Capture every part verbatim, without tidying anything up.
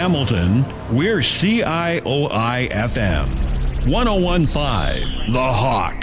Hamilton, we're C I O I F M. one oh one point five, The Hawk.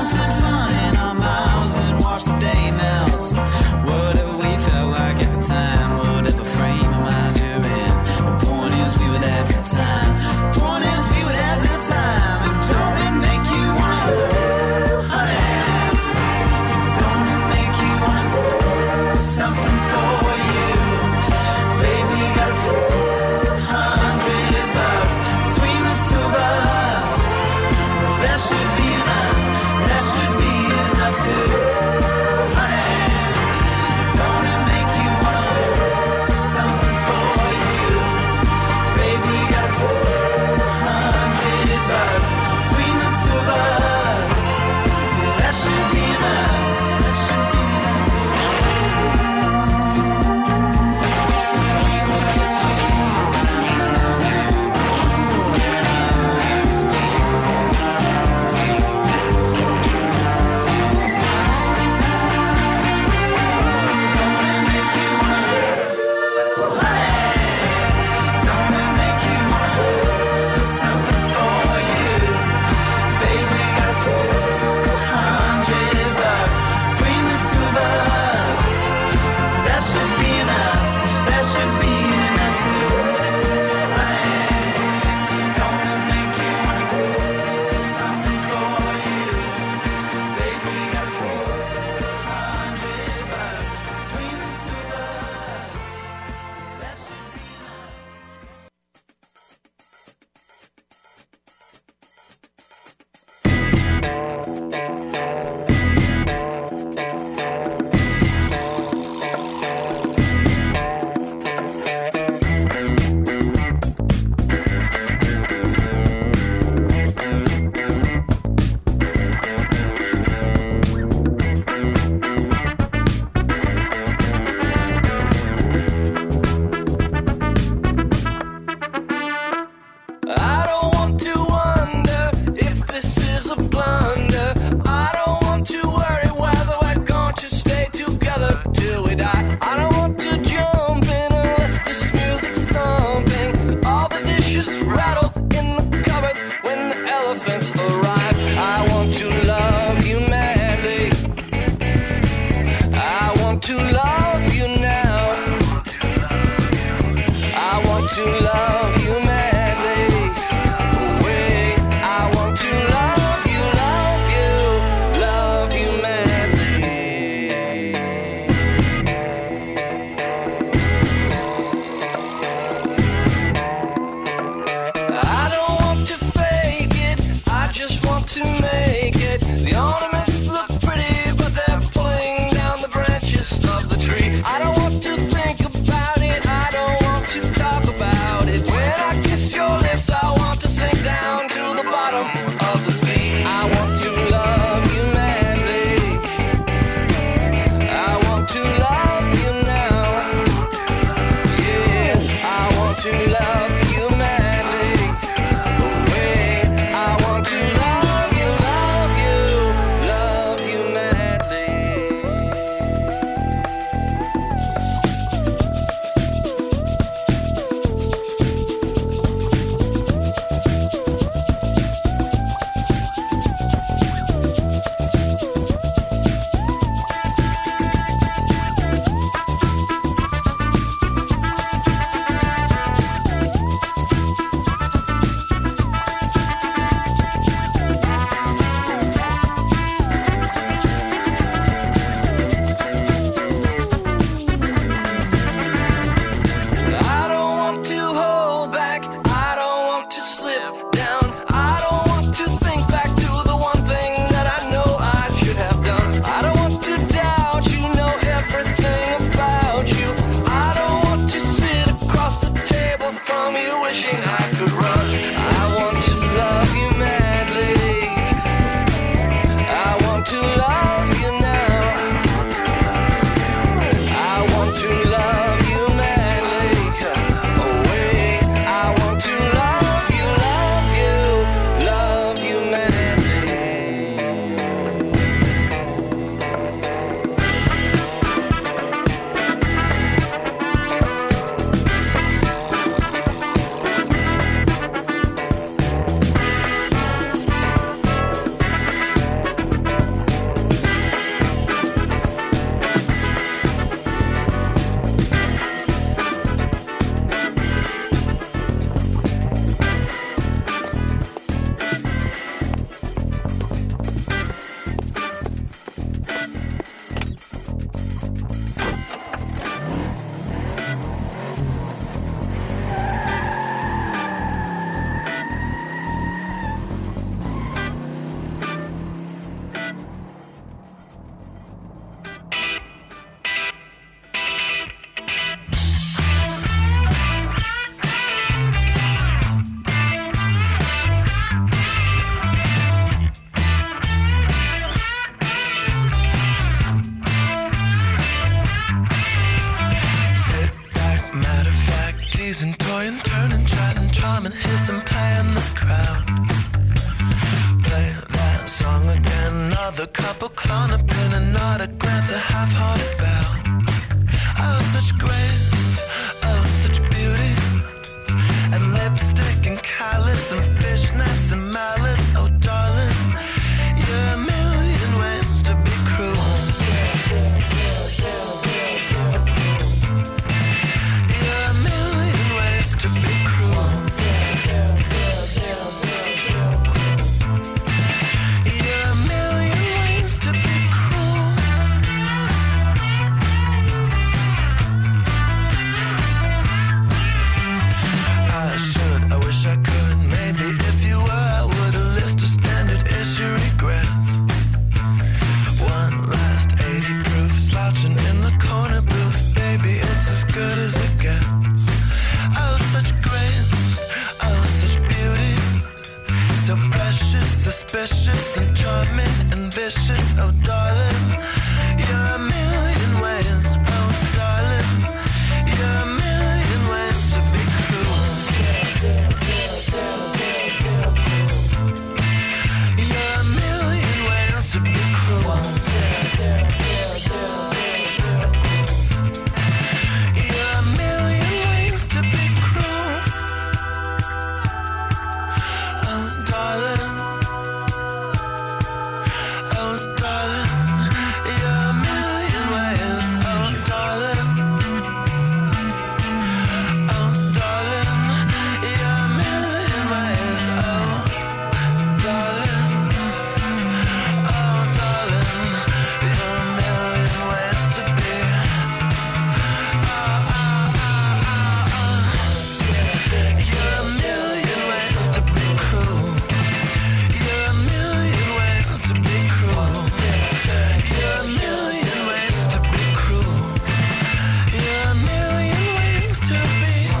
What we felt like at the time. and hiss and play in the crowd. Play that song again, another couple Klonopin, and not a glance, a half-hearted bow. Oh, such grace, oh, such beauty, and lipstick and callus and fishnets and malice. Oh, darling, you're a million ways to be cruel. You're a million ways to be cruel. You're a million ways to be cruel. I should, I wish I could. Maybe if you were, I would a list of standard issue regrets. One last eighty proof, slouching in the corner booth. Baby, it's as good as it gets. Oh, such grace, oh, such beauty, so precious, suspicious, and charming, and vicious. Oh, darling, you're a million ways. Oh, darling, you're a million ways to be cruel. You're a million ways to be cruel. You're a million ways to be cruel. Oh, darling. Oh, darling. You're a million ways. Oh, darling. Oh, darling. You're a million ways. Oh, darling. Oh, darling. You're a million ways to be. Oh, oh, oh, oh, oh. You're a million ways to be cruel. You're a million ways to be cruel. You're a million ways to be cruel. You're a million ways to be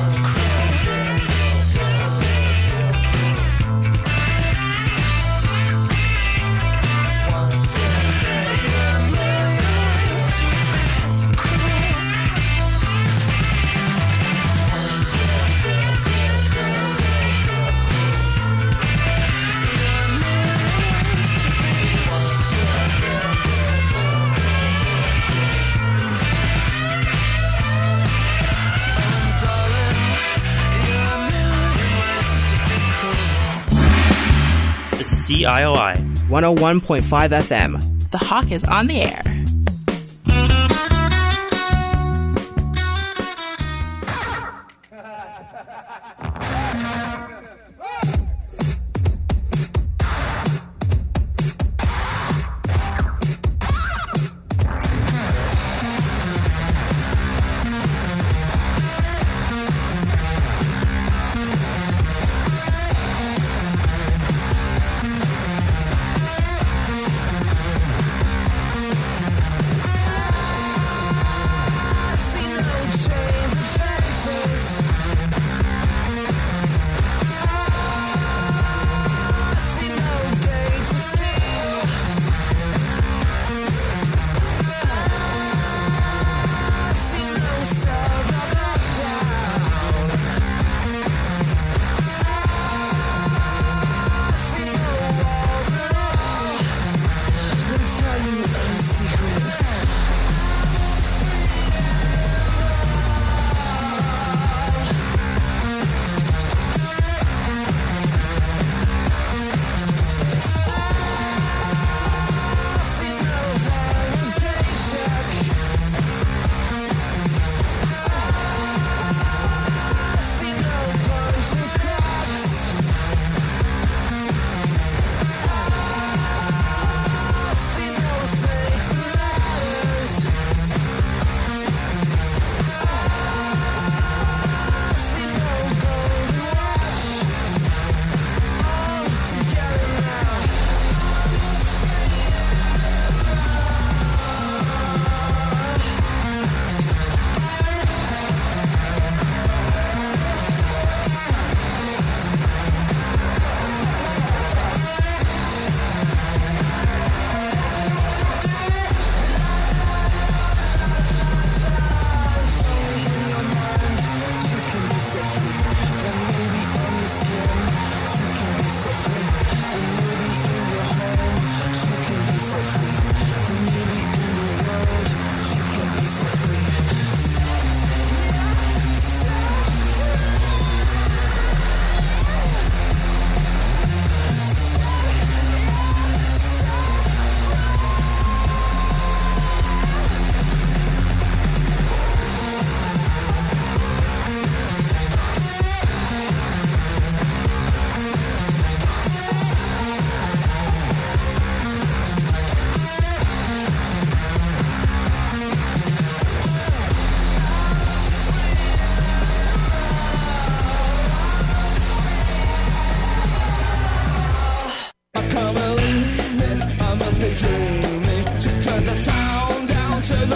This is C I O I one oh one point five F M. The Hawk is on the air.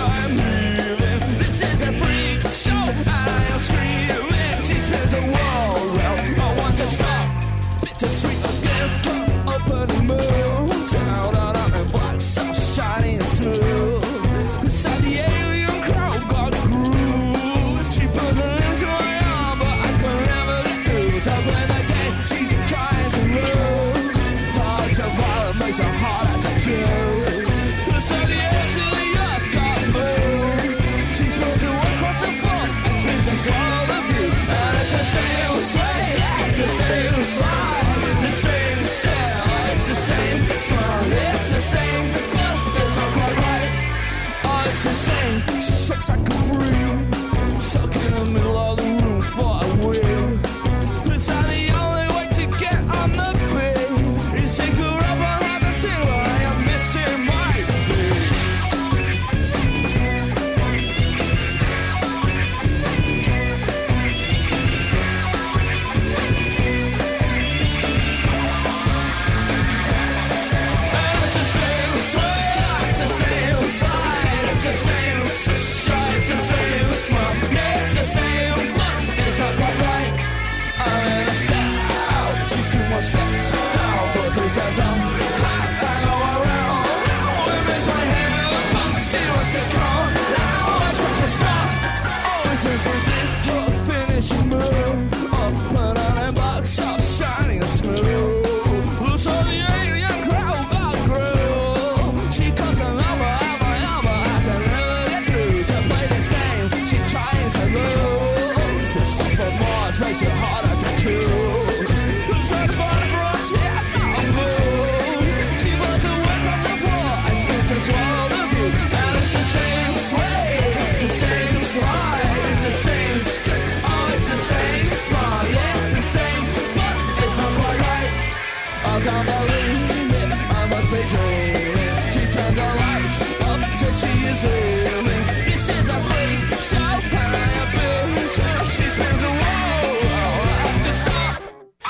I'm leaving. This is a freak show, and I am screaming. She spins a world round. I want to stop. Bittersweet again. Open and move. Down, down, down, and black, so shiny and smooth. Beside the alien crowd, got grooves. She pulls it into my arm, but I can never let through. To play the game, she's trying to lose. Hard to follow, makes it harder to choose. Beside the edge of the earth, got moved. She pulls it across the floor and spins and swallows the view. And it's the same slide, it's the same slide, the same stare, it's the same smile, it's the same, but it's not quite right. Oh, it's the same, she shakes like a freak, stuck in the middle of the room for a wheel. It's not the only way to get on the beat. Is take her up and have the sing while I am missing my beat. And it's the same slide, it's the same slide, it's the same shot, it's the same smile. Yeah, it's the same, but it's not quite right. I'm in a step out, she's two more steps down, put these hands on, clap, I go around. Now it makes my hand pump, she wants to come. Now I try to stop, always if we did her finishing move. Up and on and box up, shining and smooth. So the alien crowd got grew. She comes a number of my number, I can never get through. To play this game, she's trying to lose. The stuff of Mars makes it harder to choose. Who's on the bottom frontier? Got moved. She blows away across the floor and spins and swallows the view. And it's the same sway, it's the same slide, it's the same strip. Oh, it's the same smile, yeah, it's the same, but it's not quite right. I can't believe it, I must be dreaming. She turns the lights up till she is leaving. This is a freak show, and I am built. She spins a wall, I have to stop.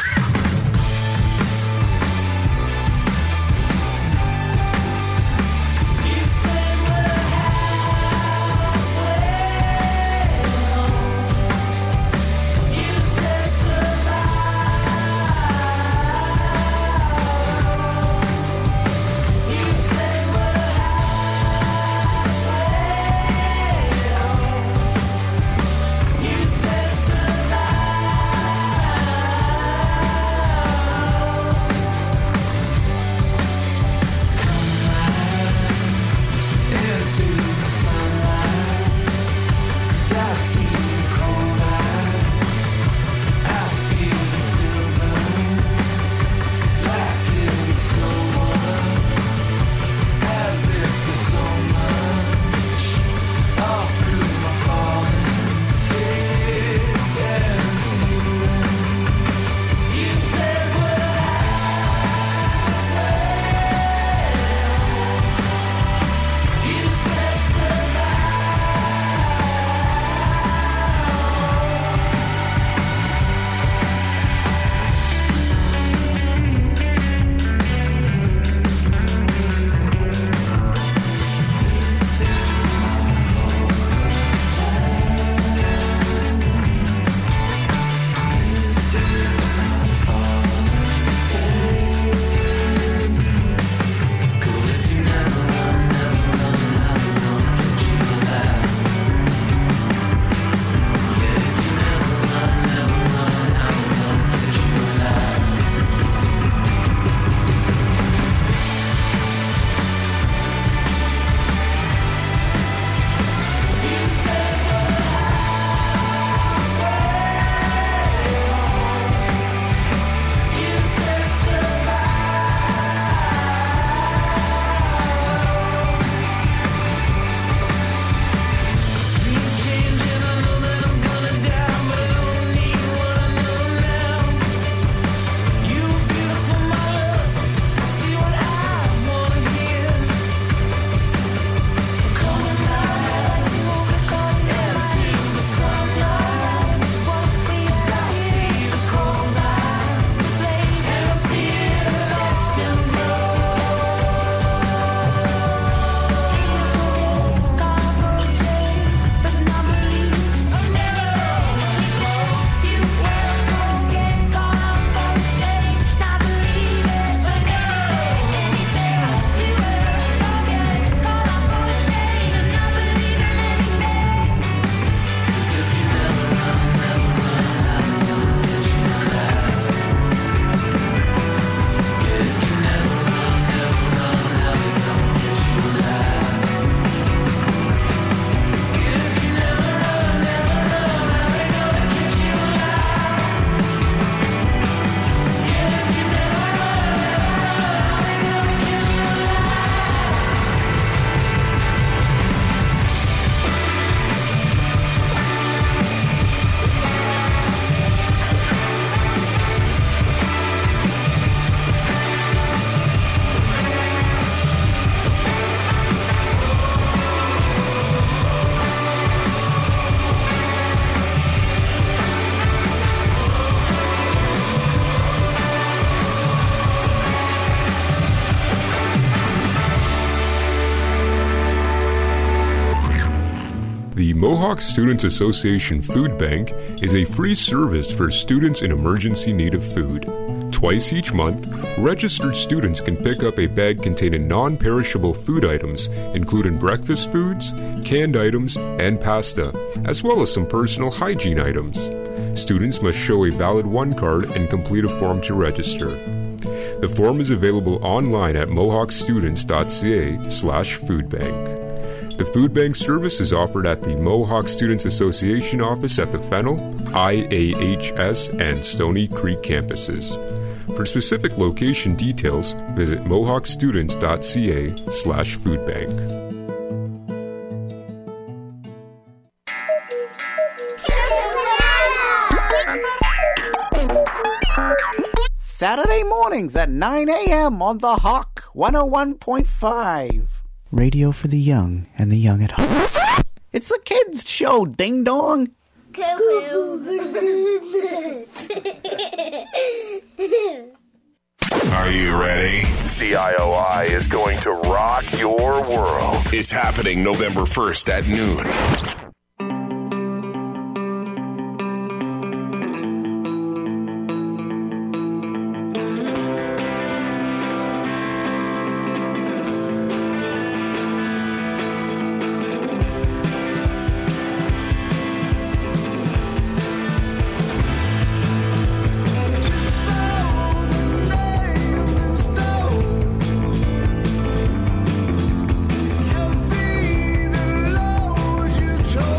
You said we're halfway home. You said survive. You said we're halfway The Mohawk Students Association Food Bank is a free service for students in emergency need of food. Twice each month, registered students can pick up a bag containing non-perishable food items, including breakfast foods, canned items, and pasta, as well as some personal hygiene items. Students must show a valid one card and complete a form to register. The form is available online at mohawkstudents.ca slash foodbank. The food bank service is offered at the Mohawk Students Association office at the Fennel, I A H S, and Stony Creek campuses. For specific location details, visit mohawkstudents.ca slash foodbank. Saturday mornings at nine a.m. on The Hawk one oh one point five. Radio for the young and the young at heart. It's a kids' show, ding dong. Are you ready? C I O I is going to rock your world. It's happening November first at noon. Told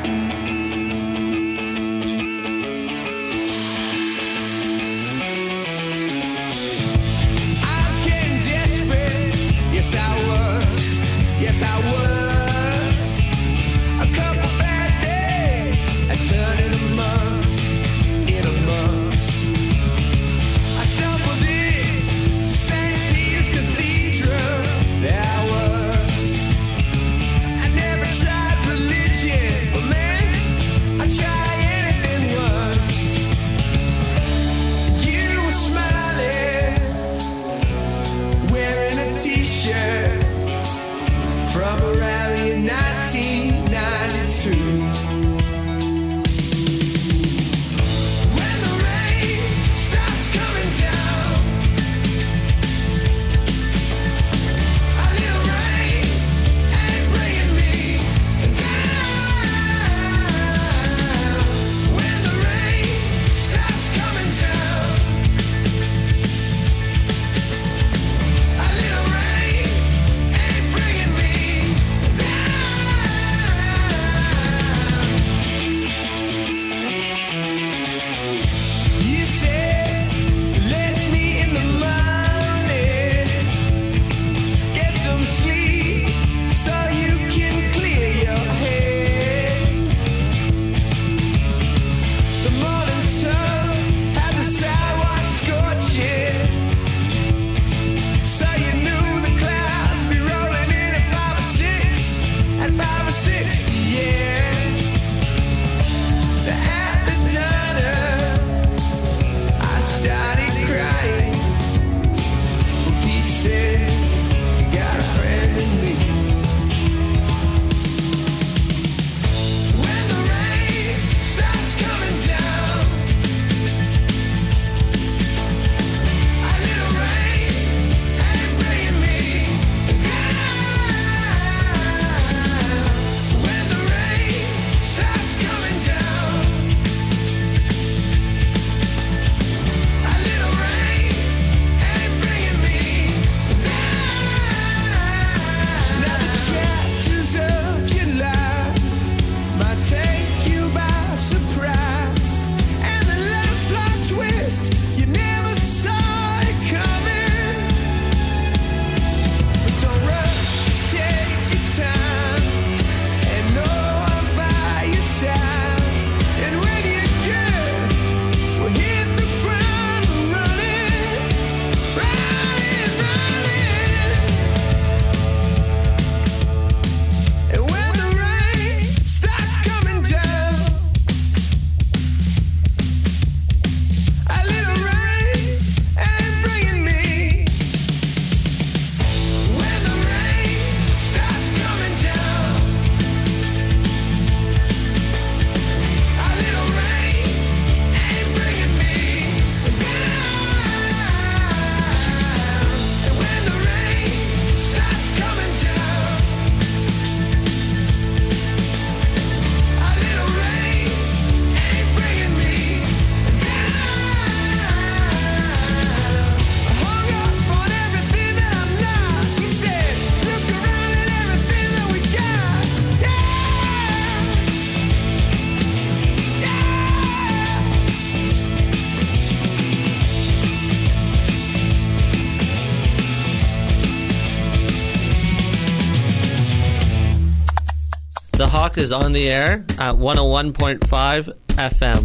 The Hawk is on the air at one oh one point five F M.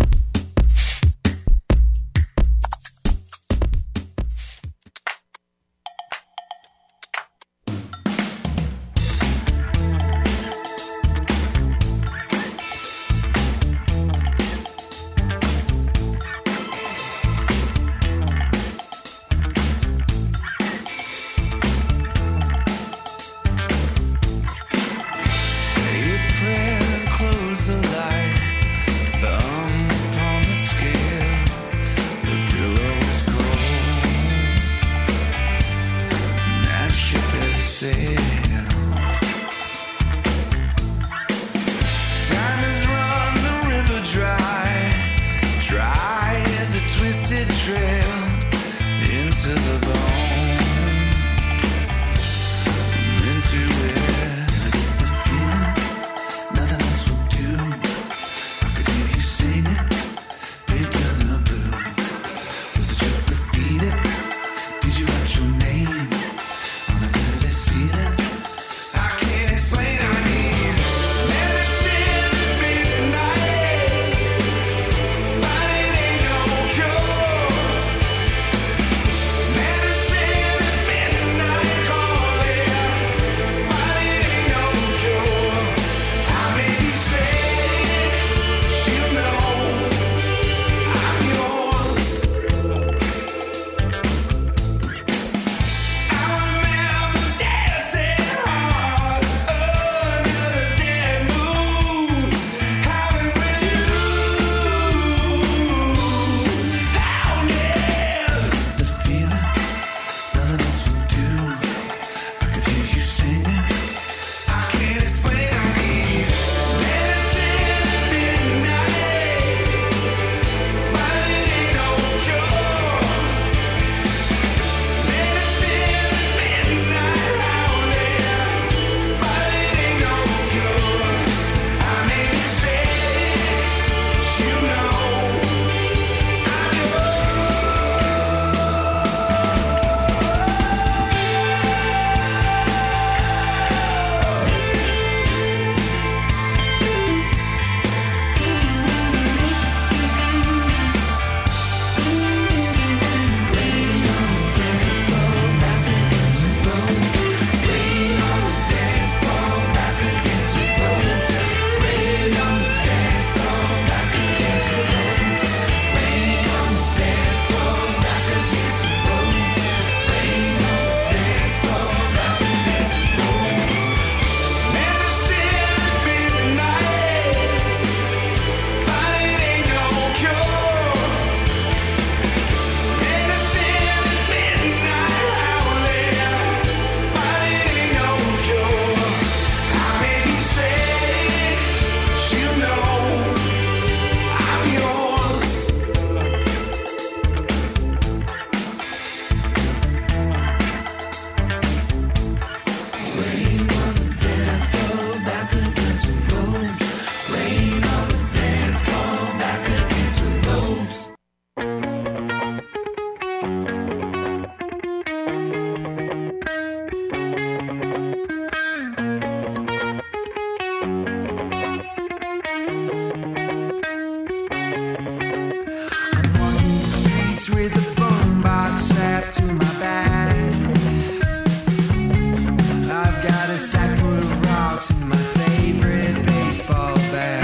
Close the light, thumb streets with a boombox strapped to my back. I've got a sack full of rocks and my favorite baseball bat.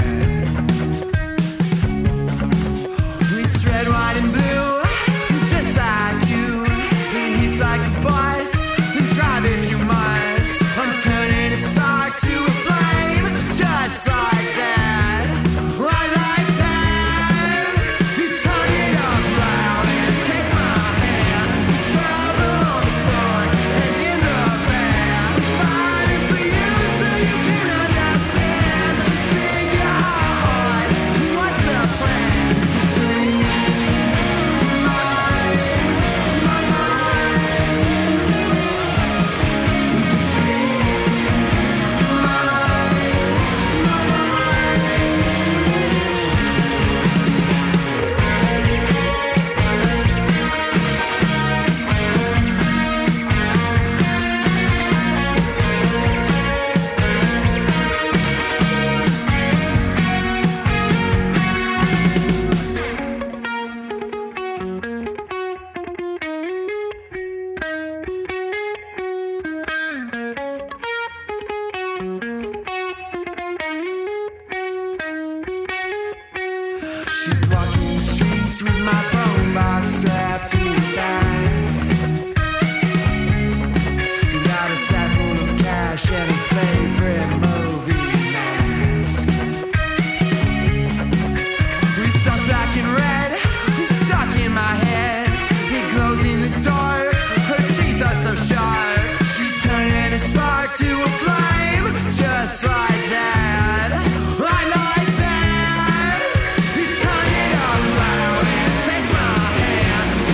It's red, white, and blue, just like you. It hits like a bus, drive if you must. I'm turning a spark to a flame, just like that. I like that. You turn it up loud and take my hand. It's trouble on the front and in the back. I'm fighting for you so you can understand. Speak your heart, what's the plan? Just read my, my mind. Just read my, my mind. She's walking the streets with my boombox strapped to her back. Got a sack full of cash and a favorite movie mask. We stuck black and red, we stuck in my head. It glows in the dark, her teeth are so sharp. She's turning a spark to a flame, just like that. I like that. You turn it up loud and take my hand.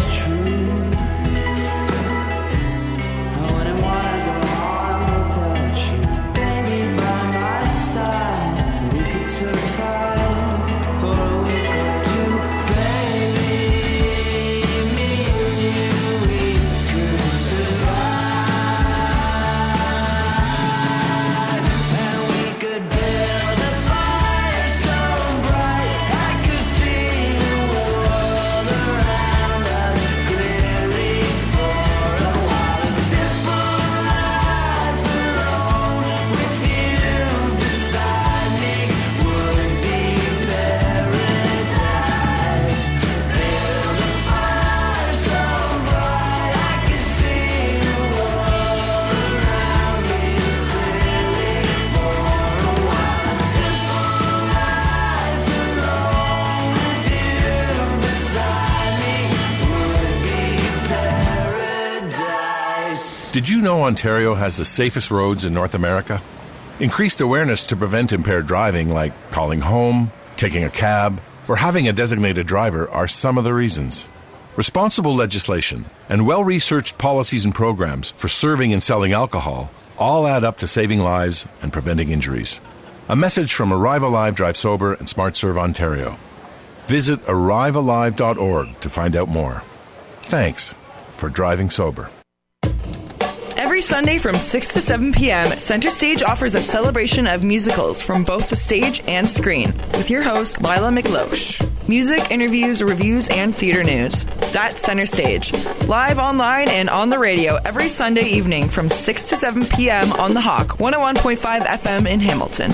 Did you know Ontario has the safest roads in North America? Increased awareness to prevent impaired driving, like calling home, taking a cab, or having a designated driver, are some of the reasons. Responsible legislation and well-researched policies and programs for serving and selling alcohol all add up to saving lives and preventing injuries. A message from Arrive Alive Drive Sober and Smart Serve Ontario. Visit arrive alive dot org to find out more. Thanks for driving sober. Every Sunday from six to seven p.m., Center Stage offers a celebration of musicals from both the stage and screen with your host, Lila McLosh. Music, interviews, reviews, and theater news. That's Center Stage. Live online and on the radio every Sunday evening from six to seven p.m. on The Hawk, one oh one point five F M in Hamilton.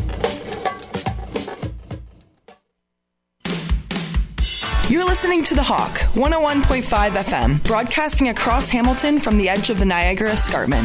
You're listening to The Hawk, one oh one point five F M, broadcasting across Hamilton from the edge of the Niagara Escarpment.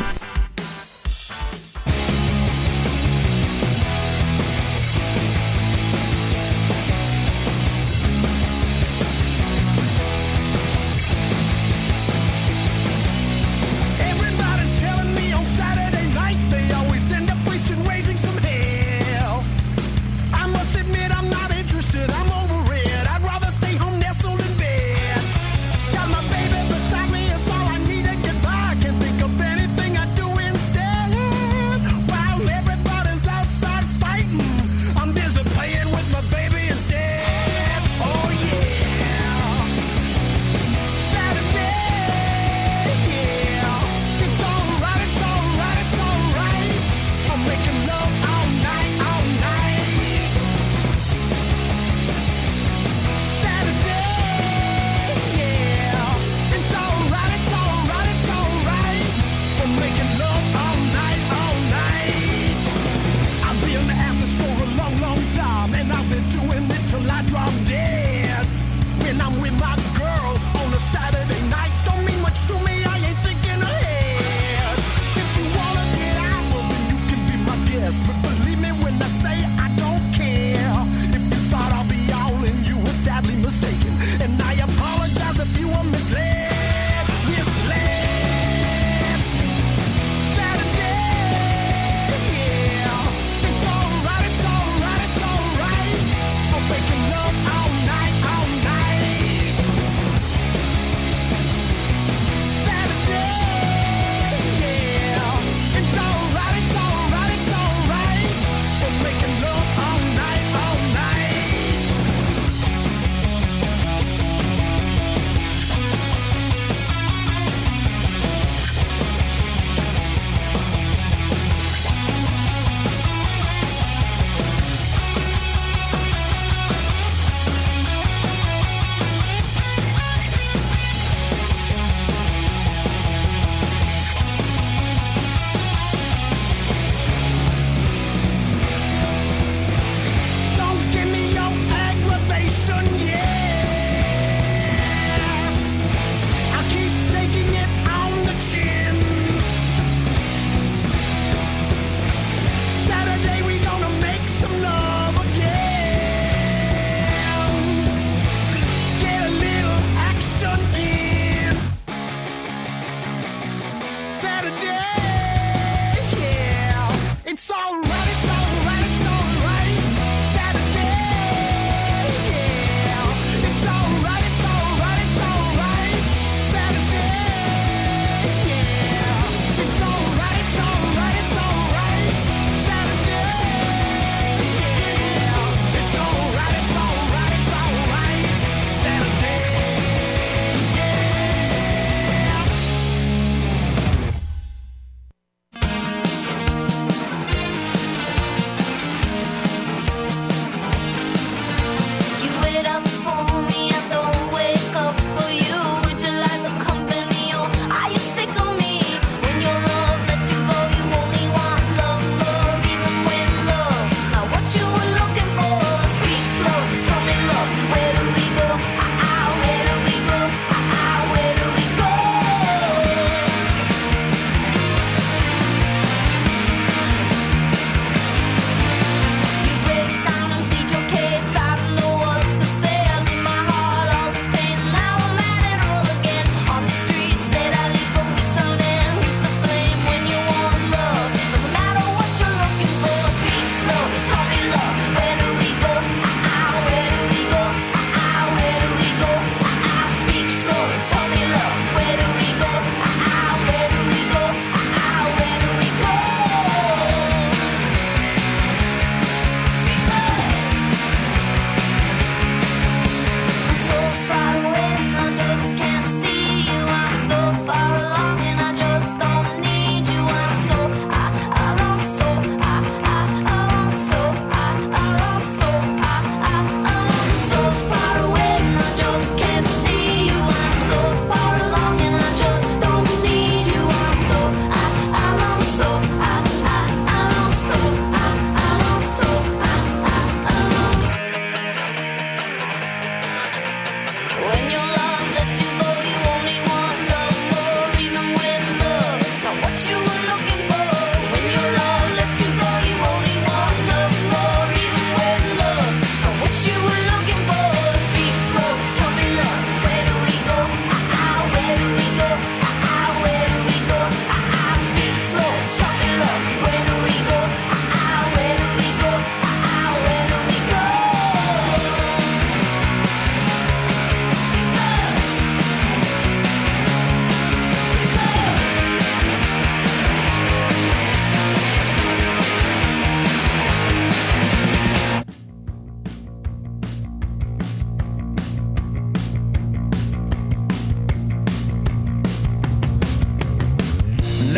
Got my baby beside me, it's all I need to get by. Can't think of anything I do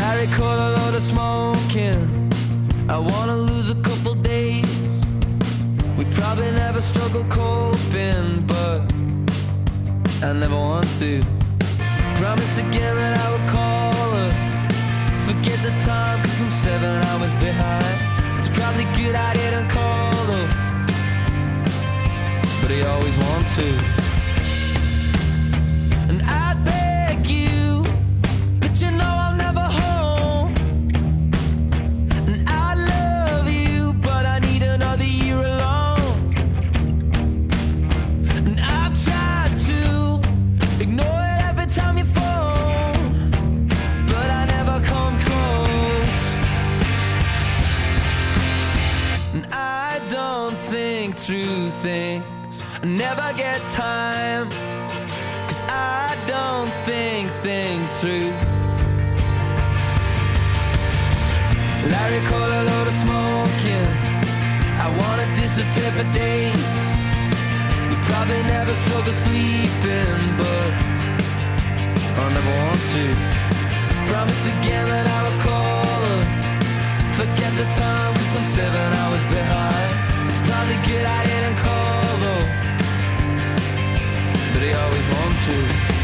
Larry caught a load of smoking. I wanna lose a couple days. We probably never struggle coping, but I never want to. Promise again that I would call her. Forget the time cause I'm seven hours behind. It's probably good I didn't call her, but I always want to. And I'd beg you, but you know I'm never home. And I love you, but I need another year alone. And I've tried to ignore it every time you phone, but I never come close. And I don't think through things, I never get time, cause I don't think things through. Larry caught a load of smoking. I wanna disappear for days. We probably never struggle sleeping, but I'll never want to. Promise again that I will call her. Forget the time cause I'm seven hours behind. It's probably good I didn't call though, but I always want to.